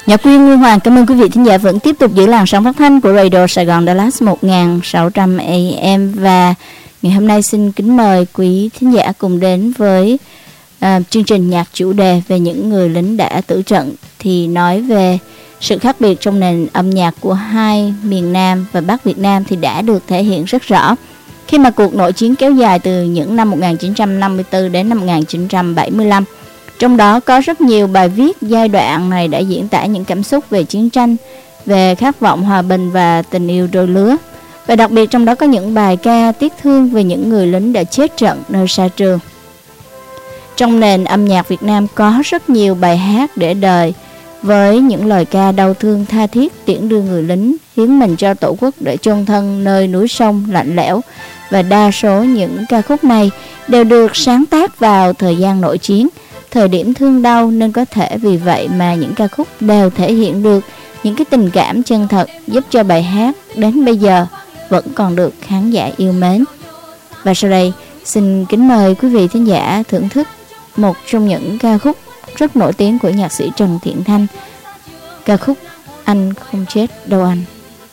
Nhật Quyên, Nguyên Hoàng cảm ơn quý vị thính giả vẫn tiếp tục giữ làn sóng phát thanh của Radio Sài Gòn Dallas 1600 AM. Và ngày hôm nay xin kính mời quý thính giả cùng đến với chương trình nhạc chủ đề về những người lính đã tử trận, thì nói về sự khác biệt trong nền âm nhạc của hai miền Nam và Bắc Việt Nam thì đã được thể hiện rất rõ khi mà cuộc nội chiến kéo dài từ những năm 1954 đến năm 1975. Trong đó có rất nhiều bài viết giai đoạn này đã diễn tả những cảm xúc về chiến tranh, về khát vọng hòa bình và tình yêu đôi lứa. Và đặc biệt trong đó có những bài ca tiếc thương về những người lính đã chết trận nơi xa trường. Trong nền âm nhạc Việt Nam có rất nhiều bài hát để đời với những lời ca đau thương tha thiết tiễn đưa người lính hiến mình cho Tổ quốc để chôn thân nơi núi sông lạnh lẽo. Và đa số những ca khúc này đều được sáng tác vào thời gian nội chiến, thời điểm thương đau, nên có thể vì vậy mà những ca khúc đều thể hiện được những cái tình cảm chân thật, giúp cho bài hát đến bây giờ vẫn còn được khán giả yêu mến. Và sau đây xin kính mời quý vị thính giả thưởng thức một trong những ca khúc rất nổi tiếng của nhạc sĩ Trần Thiện Thanh, ca khúc Anh Không Chết Đâu Anh.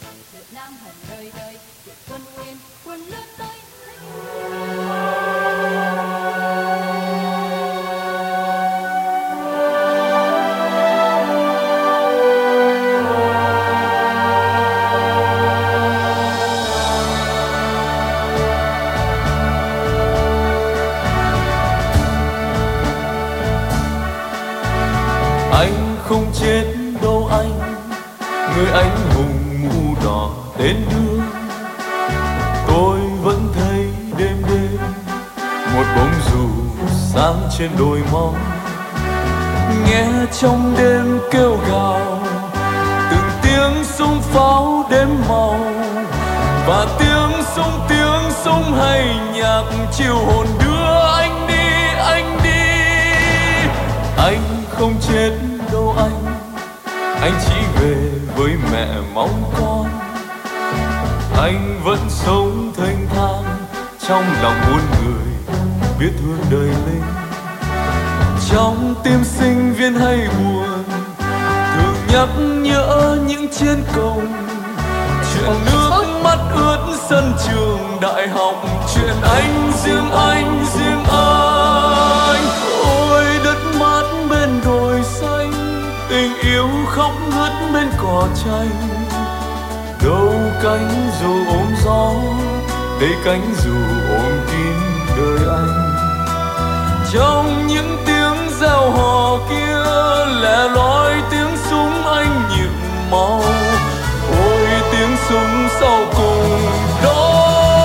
Anh không chết đâu anh, người anh hùng mũ đỏ tên đưa. Tôi vẫn thấy đêm đêm một bóng dù sáng trên đồi mong, nghe trong đêm kêu gào từng tiếng súng pháo đếm màu, và tiếng súng hay nhạc chiều hồn đưa anh đi, anh đi. Anh không chết đâu anh chỉ về với mẹ mong con. Anh vẫn sống thênh thang trong lòng muôn người biết thương đời lính. Trong tim sinh viên hay buồn thường nhắc nhớ những chiến công, chuyện nước mắt ướt sân trường đại học, chuyện anh riêng anh riêng anh. Ôi đất mát bên đồi xanh, tình yêu khóc ngất bên cỏ tranh. Đâu cánh dù ôm gió, đây cánh dù ôm kín đời anh. Trong những tiếng reo hò kia lẻ loi tiếng súng anh nhịp màu. Ôi tiếng súng sau cùng đó,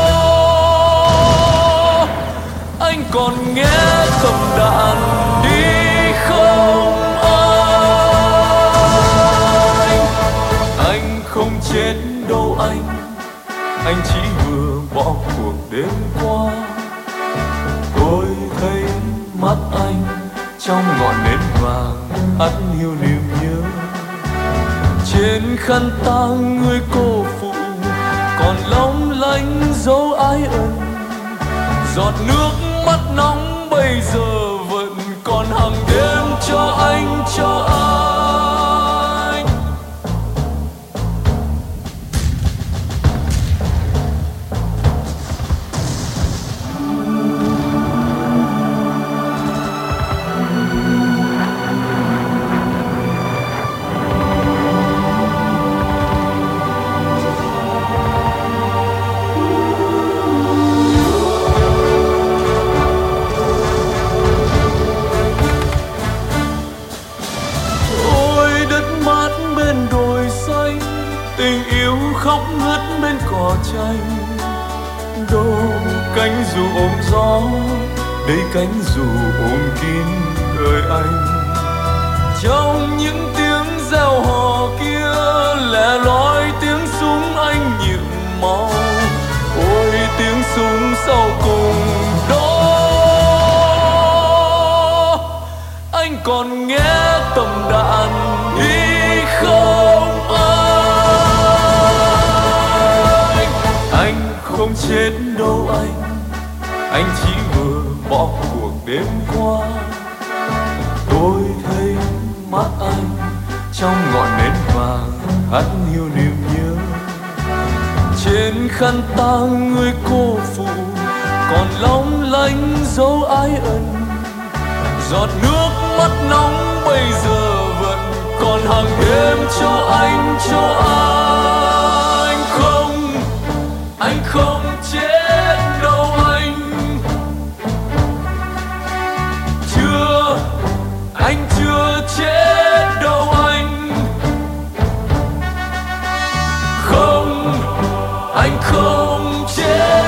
anh còn nghe cầm đạn đi không anh? Anh không chết đâu anh chỉ vừa bỏ cuộc đêm qua. Tôi thấy mắt anh trong ngọn nến vàng ắt hiu niềm nhớ. Trên khăn tang người cô phụ còn long lanh dấu ái ân. Giọt nước mắt nóng bây giờ vẫn còn hàng đêm cho anh, cho anh. Khóc ngất bên cỏ tranh. Đâu cánh dù ôm gió, đây cánh dù ôm kín đời anh. Trong những tiếng reo hò kia lẻ loi tiếng súng anh nhịp màu. Ôi tiếng súng sau cùng đó, anh còn nghe tầm đạn đi không anh? Không chết đâu anh chỉ vừa bỏ cuộc đêm qua. Tôi thấy mắt anh trong ngọn nến vàng hát hiu niềm nhớ. Trên khăn tang người cô phụ còn long lanh dấu ái ân. Giọt nước mắt nóng bây giờ vẫn còn hàng đêm cho anh, cho anh. Không, anh không chết đâu anh. Chưa, anh chưa chết đâu anh. Không, anh không chết.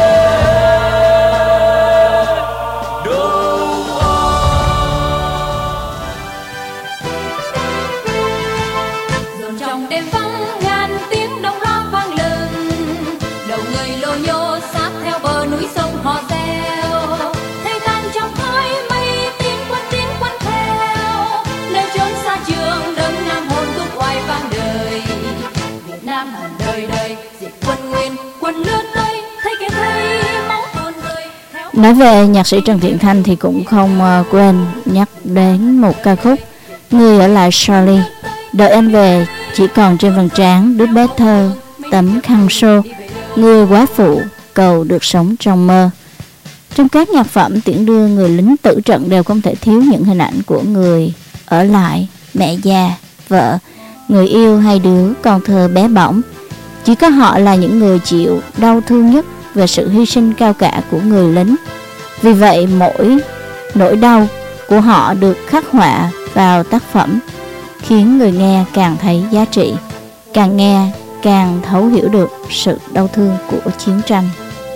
Nói về nhạc sĩ Trần Thiện Thanh thì cũng không quên nhắc đến một ca khúc Người ở lại Charlie. Đợi anh về, chỉ còn trên vầng trán đứa bé thơ, tấm khăn xô, người quá phụ cầu được sống trong mơ. Trong các nhạc phẩm tiễn đưa người lính tử trận đều không thể thiếu những hình ảnh của người ở lại, mẹ già, vợ, người yêu hay đứa con thơ bé bỏng. Chỉ có họ là những người chịu đau thương nhất về sự hy sinh cao cả của người lính. Vì vậy mỗi nỗi đau của họ được khắc họa vào tác phẩm, khiến người nghe càng thấy giá trị, càng nghe càng thấu hiểu được sự đau thương của chiến tranh.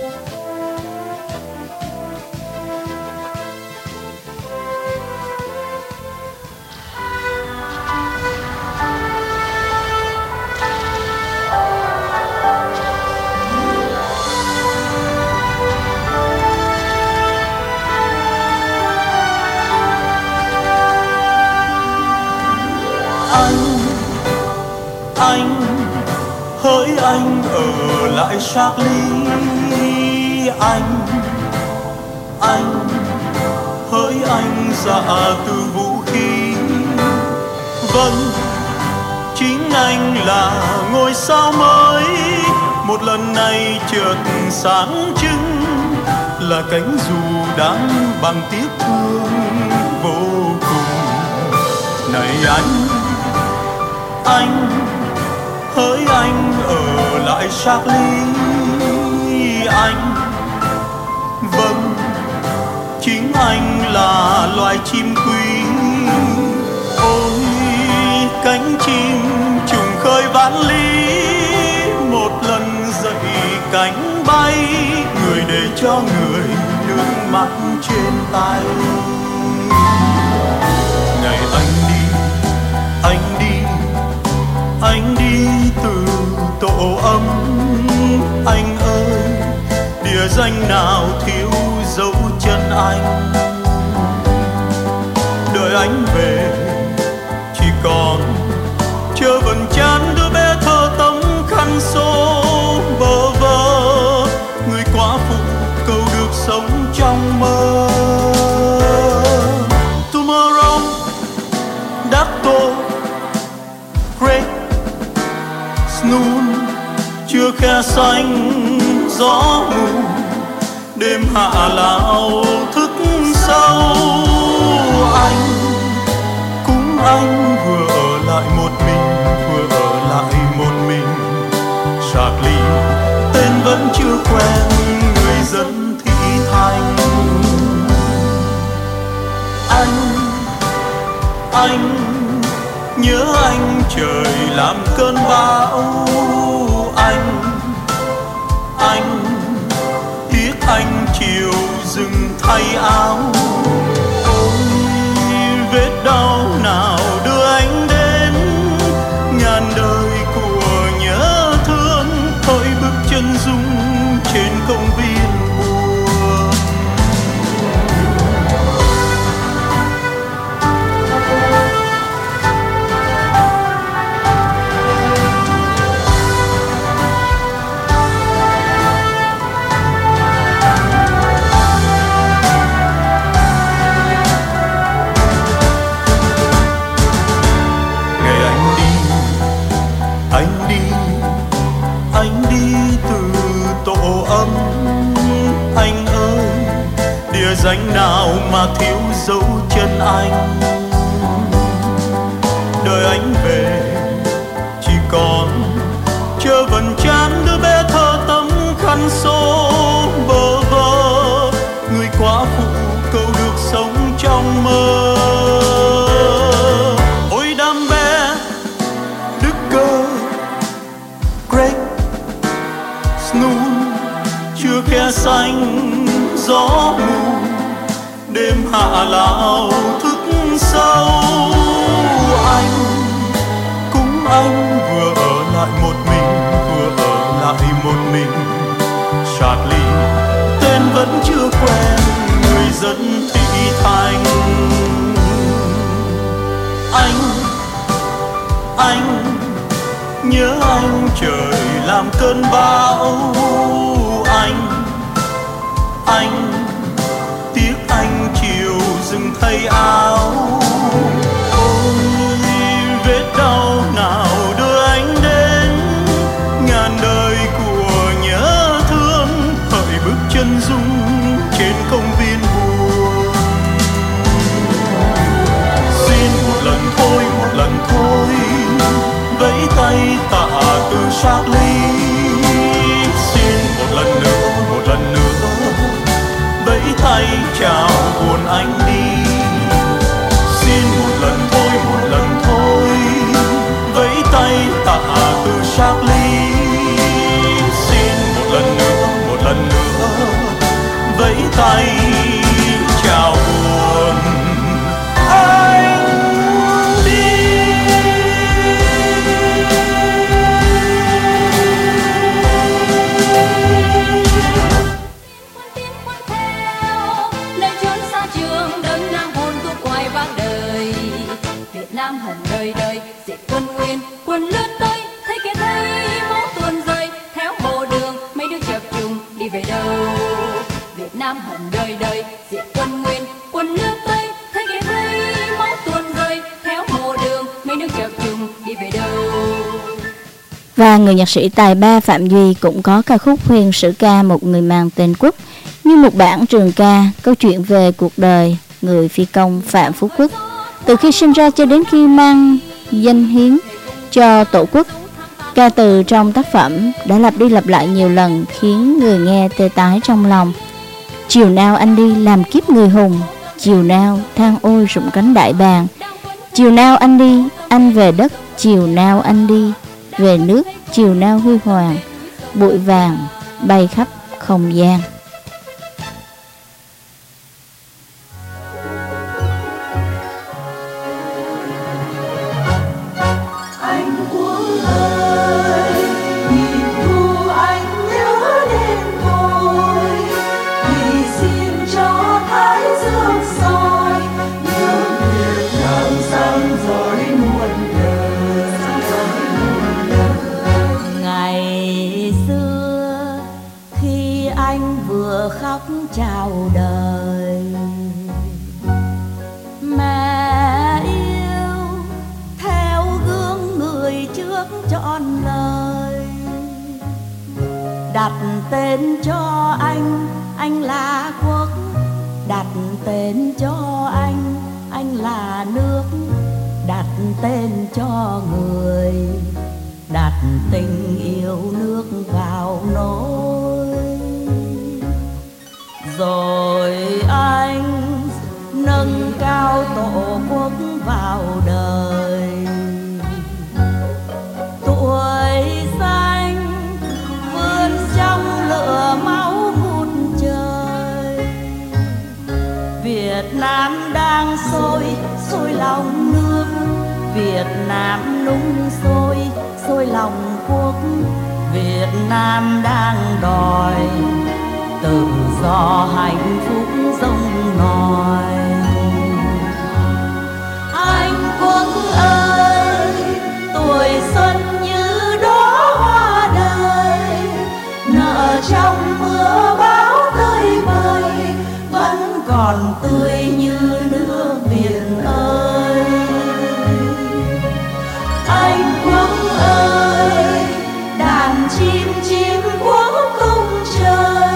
Hỡi anh ở lại Charlie, anh hỡi anh dạ từ vũ khí. Vâng, chính anh là ngôi sao mới, một lần này chợt sáng trưng, là cánh dù đang bằng tiếc thương vô cùng. Này anh hỡi anh ở lại Charlie, anh vâng, chính anh là loài chim quý. Ôi cánh chim trùng khơi vạn lý, một lần dậy cánh bay, người để cho người nước mắt trên tay. Ngày anh đi từ tổ ấm. Anh ơi, địa danh nào thiếu dấu chân anh? Đợi anh về chỉ còn chờ vầng trán đứa bé thơ tấm khăn xô bơ vơ, người quá phụ cầu được sống trong mơ. Tomorrow Dato Great Snoon, chưa khe xanh gió mù, đêm hạ lao thức sâu. Anh vừa ở lại một mình, Charlie tên vẫn chưa quen người dân thị thành. Anh nhớ anh trời làm cơn bão. Anh tiếc anh chiều rừng thay áo. Ôi vết đau nào đưa anh đến ngàn đời của nhớ thương, thôi bước chân rung trên công viên buồn. Ngày anh đi anh ơi, địa danh nào mà thiếu dấu chân anh. Đời anh về chỉ còn chờ vần chán đứa bé thơ tấm khăn xô bơ vơ, người quá phụ cầu được sống trong mơ. Ôi đam bé Đức Cơ, Greg, Snow, chưa khe xanh gió mù, đêm hạ lao thức sâu. Anh vừa ở lại một mình, vừa ở lại một mình. Charlie, tên vẫn chưa quen, người dân thị thành. Anh nhớ anh, trời làm cơn bão. Anh tiếc anh chiều dừng thay áo. Ôi vết đau nào đưa anh đến ngàn đời của nhớ thương, hỡi bước chân rung trên công viên buồn. Xin một lần thôi vẫy tay tạ từ Charlie. Xin một lần nữa vẫy tay chào buồn anh đi. Xin một lần thôi vẫy tay tạ từ Charlie. Xin một lần nữa vẫy tay chào buồn anh đi. Nơi chốn xa trường đấng nam hồn tu quài vang đời. Việt Nam hận đời đời diệt quân nguyên, quân lướt tới thấy kẻ thấy máu tuôn rơi. Theo hồ đường mấy đứa chập trùng đi về đâu. Việt Nam hận đời đời diệt quân nguyên, quân lướt tới thấy kẻ thấy máu tuôn rơi. Theo hồ đường mấy đứa chập trùng đi về đâu. Và người nhạc sĩ tài ba Phạm Duy cũng có ca khúc Huyền sử ca Một người mang tên Quốc, như một bản trường ca, câu chuyện về cuộc đời người phi công Phạm Phú Quốc từ khi sinh ra cho đến khi mang danh hiến cho Tổ quốc. Ca từ trong tác phẩm đã lặp đi lặp lại nhiều lần khiến người nghe tê tái trong lòng. Chiều nào anh đi làm kiếp người hùng, chiều nào than ôi rụng cánh đại bàng. Chiều nào anh đi, anh về đất, chiều nào anh đi về nước, chiều nào huy hoàng, bụi vàng bay khắp không gian. Chào đời mẹ yêu, theo gương người trước trọn lời. Đặt tên cho anh là quốc. Đặt tên cho anh là nước. Đặt tên cho người, đặt tình yêu nước vào nỗi. Rồi anh nâng cao tổ quốc vào đời. Tuổi xanh vươn trong lửa máu ngút trời. Việt Nam đang sôi lòng nước. Việt Nam nung sôi lòng quốc. Việt Nam đang đòi tự do hạnh phúc rông nổi. Anh quốc ơi, tuổi xuân như đóa hoa đời, nở trong mưa bão tơi bời, vẫn còn tươi như nước biển ơi. Anh quốc ơi, đàn chim chim quốc tung trời,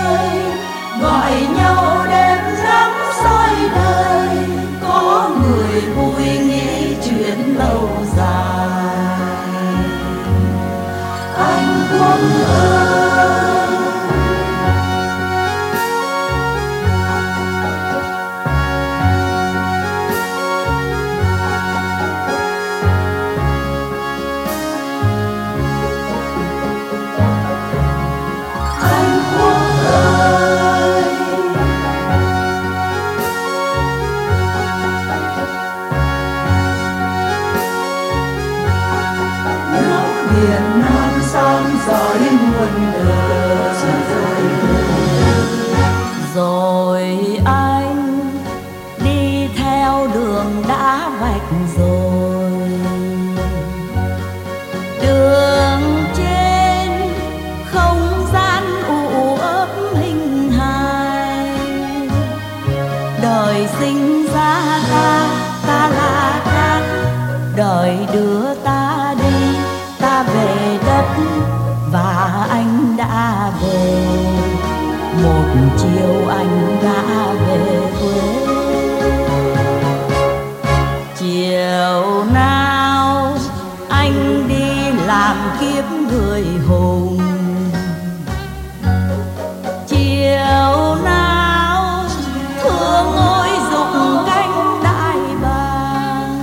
một chiều anh đã về quê. Chiều nào anh đi làm kiếp người hùng, chiều nào thương ôi dục cánh đại bàng.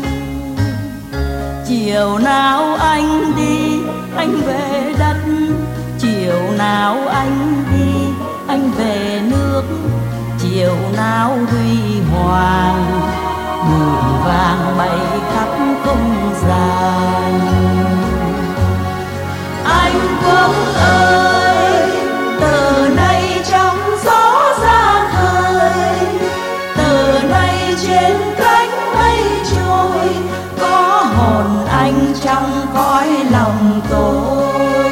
Chiều nào anh đi anh về đất, chiều nào anh đi anh về nước. Chiều nào huy hoàng mùi vàng bay khắp không gian. Anh Quốc ơi, từ nay trong gió ra khơi, từ nay trên cánh mây trôi, có hồn anh trong cõi lòng tôi.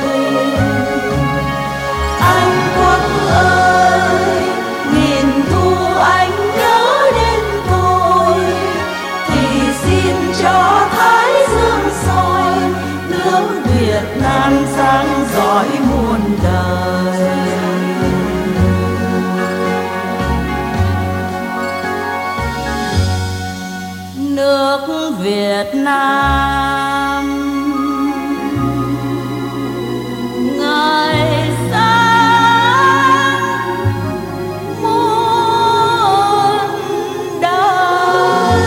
Anh Quốc ơi, nghìn thu anh nhớ đến tôi, thì xin cho thái dương soi nước Việt Nam sáng rọi muôn đời. Nước Việt Nam ngời sáng muôn đời.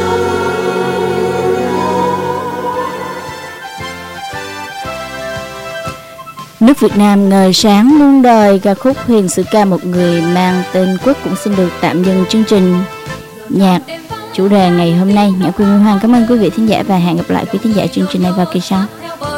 Nước Việt Nam ngời sáng muôn đời, ca khúc Huyền Sử Ca Một Người mang tên Quốc cũng xin được tạm dừng chương trình nhạc chủ đề ngày hôm nay. Nhã Quyên Nguyên Hoàng cảm ơn quý vị thính giả và hẹn gặp lại quý thính giả chương trình này vào kỳ sau.